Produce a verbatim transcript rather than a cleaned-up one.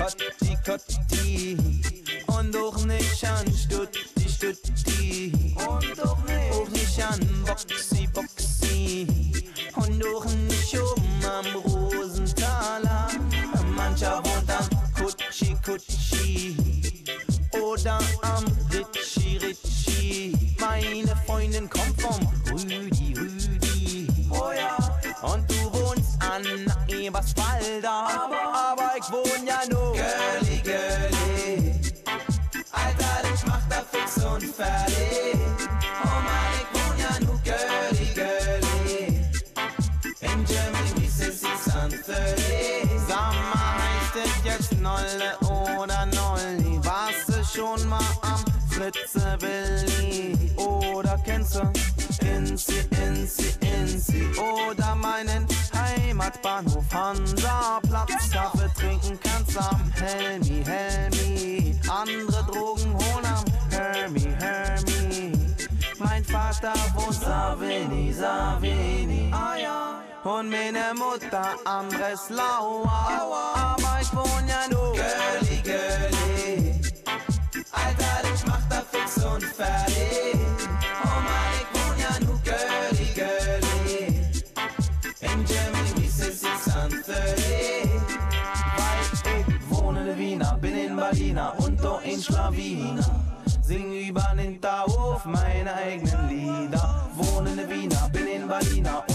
Kotti, Kotti. Und auch nicht an Stutti, Stutti. Und auch nicht, auch nicht an Boxy, Boxy. Und auch nicht oben am Rosenthaler. Mancher wohnt am Kutschi, Kutschi. Oder am Ritchie, Ritchie. Meine Freundin kommt vom Rüdi, Rüdi. Oh ja. Und du wohnst an Eberswalder. Aber, aber ich wohn ja nur Girlie, Girlie. Alter, ich mach da fix und fertig. Oh Mann, ich wohn ja nur Girlie, Girlie. In Germany, wie six and thirty. Sag mal, heißt es jetzt Nolle oder Nolli? Warst du schon mal am Fritzewilli? Oder kennst du Inzi, Inzi, Inzi? Oder meinen Heimatbahnhof Hansaplatz? Kaffee trinken kannst am Helmi, Helmi. Andere Drogen holen am Hermi, Hermi. Mein Vater wohnt Savini, Savini. Ah ja. Und meine Mutter am Breslauer. Aber ich wohn ja nur Girlie, Girlie. Alter, ich mach da fix und fertig. Oh Mann, ich wohn ja nur Girlie, Girlie. In Germany, wie six and thirty. Weil ich wohne in Wiener, bin in Berliner und auch in Schlawiner. Sing über den Tau auf meine eigenen Lieder. Wohne in Wiener, bin in Berliner